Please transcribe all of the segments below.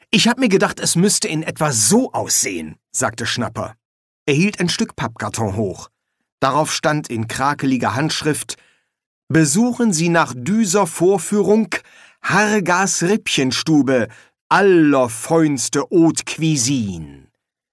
»Ich hab mir gedacht, es müsste in etwa so aussehen«, sagte Schnapper. Er hielt ein Stück Pappkarton hoch. Darauf stand in krakeliger Handschrift: »Besuchen Sie nach dieser Vorführung Hargas Rippchenstube, allerfeinste Haute Cuisine.«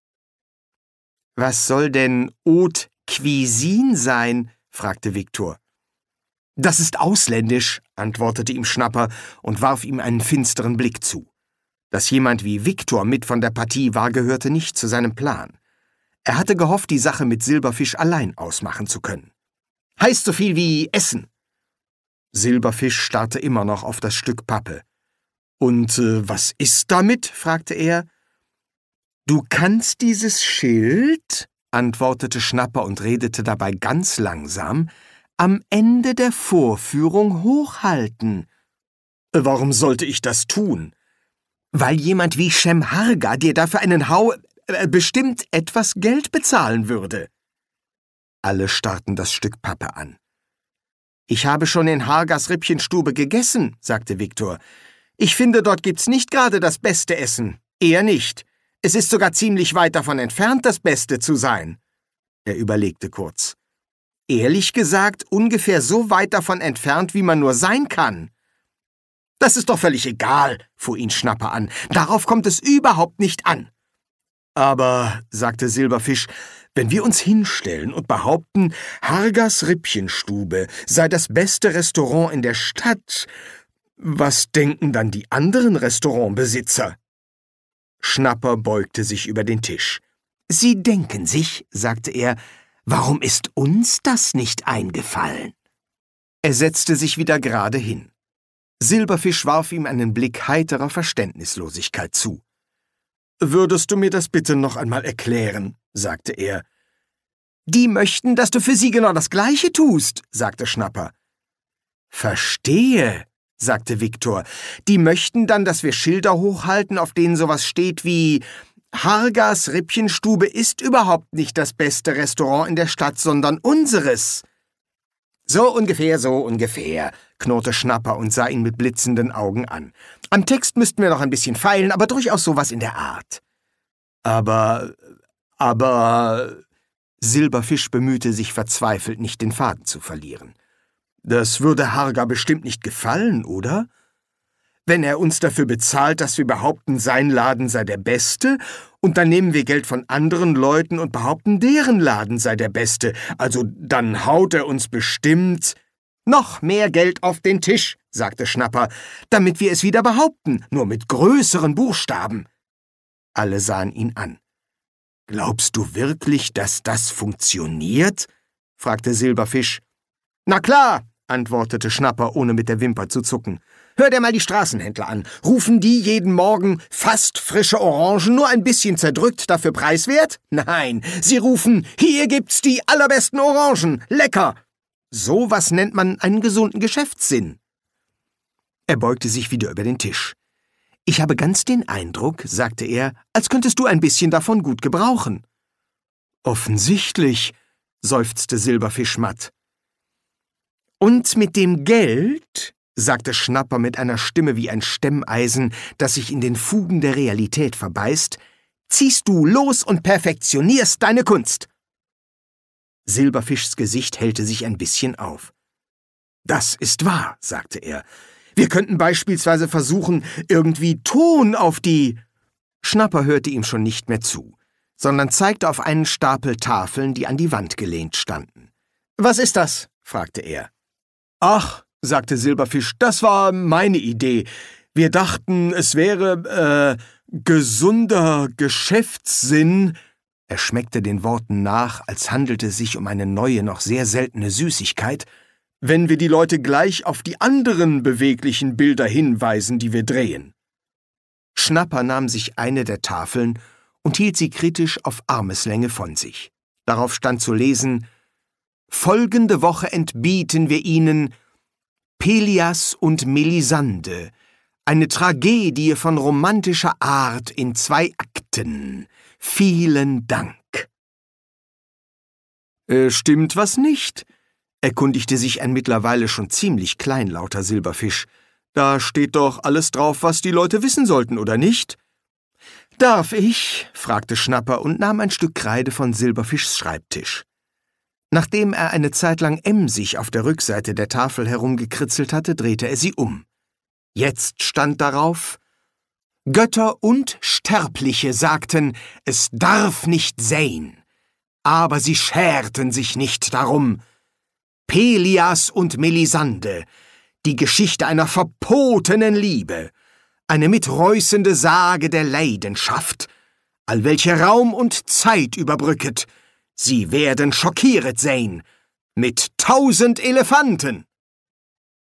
»Was soll denn Haute Cuisine sein?« fragte Viktor. »Das ist ausländisch«, antwortete ihm Schnapper und warf ihm einen finsteren Blick zu. Dass jemand wie Viktor mit von der Partie war, gehörte nicht zu seinem Plan. Er hatte gehofft, die Sache mit Silberfisch allein ausmachen zu können. »Heißt so viel wie Essen.« Silberfisch starrte immer noch auf das Stück Pappe. »Und was ist damit?« fragte er. »Du kannst dieses Schild«, antwortete Schnapper und redete dabei ganz langsam, »am Ende der Vorführung hochhalten.« »Warum sollte ich das tun?« »Weil jemand wie Cem Harga dir dafür einen bestimmt etwas Geld bezahlen würde.« Alle starrten das Stück Pappe an. »Ich habe schon in Hargas Rippchenstube gegessen«, sagte Viktor. »Ich finde, dort gibt's nicht gerade das beste Essen. Eher nicht. Es ist sogar ziemlich weit davon entfernt, das Beste zu sein.« Er überlegte kurz. »Ehrlich gesagt, ungefähr so weit davon entfernt, wie man nur sein kann.« »Das ist doch völlig egal«, fuhr ihn Schnapper an. »Darauf kommt es überhaupt nicht an.« »Aber«, sagte Silberfisch, »wenn wir uns hinstellen und behaupten, Hargas Rippchenstube sei das beste Restaurant in der Stadt, was denken dann die anderen Restaurantbesitzer?« Schnapper beugte sich über den Tisch. »Sie denken sich«, sagte er, »warum ist uns das nicht eingefallen?« Er setzte sich wieder gerade hin. Silberfisch warf ihm einen Blick heiterer Verständnislosigkeit zu. »Würdest du mir das bitte noch einmal erklären?« sagte er. »Die möchten, dass du für sie genau das Gleiche tust«, sagte Schnapper. »Verstehe«, sagte Viktor. »Die möchten dann, dass wir Schilder hochhalten, auf denen sowas steht wie: Hargas Rippchenstube ist überhaupt nicht das beste Restaurant in der Stadt, sondern unseres.« »So ungefähr«, knurrte Schnapper und sah ihn mit blitzenden Augen an. »Am Text müssten wir noch ein bisschen feilen, aber durchaus sowas in der Art.« »Aber...« Silberfisch bemühte sich verzweifelt, nicht den Faden zu verlieren. »Das würde Harga bestimmt nicht gefallen, oder? Wenn er uns dafür bezahlt, dass wir behaupten, sein Laden sei der beste, und dann nehmen wir Geld von anderen Leuten und behaupten, deren Laden sei der beste, also dann haut er uns bestimmt...« »Noch mehr Geld auf den Tisch«, sagte Schnapper, »damit wir es wieder behaupten, nur mit größeren Buchstaben.« Alle sahen ihn an. »Glaubst du wirklich, dass das funktioniert?« fragte Silberfisch. »Na klar«, antwortete Schnapper, ohne mit der Wimper zu zucken. »Hör dir mal die Straßenhändler an. Rufen die jeden Morgen fast frische Orangen, nur ein bisschen zerdrückt, dafür preiswert? Nein, sie rufen, hier gibt's die allerbesten Orangen, lecker. So was nennt man einen gesunden Geschäftssinn.« Er beugte sich wieder über den Tisch. »Ich habe ganz den Eindruck«, sagte er, »als könntest du ein bisschen davon gut gebrauchen.« »Offensichtlich«, seufzte Silberfisch matt. »Und mit dem Geld«, sagte Schnapper mit einer Stimme wie ein Stemmeisen, das sich in den Fugen der Realität verbeißt, »ziehst du los und perfektionierst deine Kunst.« Silberfischs Gesicht hellte sich ein bisschen auf. »Das ist wahr«, sagte er. »Wir könnten beispielsweise versuchen, irgendwie Ton auf die...« Schnapper hörte ihm schon nicht mehr zu, sondern zeigte auf einen Stapel Tafeln, die an die Wand gelehnt standen. »Was ist das?« fragte er. »Ach«, sagte Silberfisch, »das war meine Idee. Wir dachten, es wäre, gesunder Geschäftssinn.« Er schmeckte den Worten nach, als handelte es sich um eine neue, noch sehr seltene Süßigkeit, »wenn wir die Leute gleich auf die anderen beweglichen Bilder hinweisen, die wir drehen.« Schnapper nahm sich eine der Tafeln und hielt sie kritisch auf Armeslänge von sich. Darauf stand zu lesen: »Folgende Woche entbieten wir Ihnen Pelias und Melisande, eine Tragödie von romantischer Art in 2 Akten. Vielen Dank.« »Stimmt was nicht?« erkundigte sich ein mittlerweile schon ziemlich kleinlauter Silberfisch. »Da steht doch alles drauf, was die Leute wissen sollten, oder nicht?« »Darf ich?« fragte Schnapper und nahm ein Stück Kreide von Silberfischs Schreibtisch. Nachdem er eine Zeit lang emsig auf der Rückseite der Tafel herumgekritzelt hatte, drehte er sie um. Jetzt stand darauf: »Götter und Sterbliche sagten, es darf nicht sein, aber sie scherten sich nicht darum. Pelias und Melisande, die Geschichte einer verbotenen Liebe, eine mitreißende Sage der Leidenschaft, allwelche Raum und Zeit überbrücket. Sie werden schockiert sein, mit 1000 Elefanten.«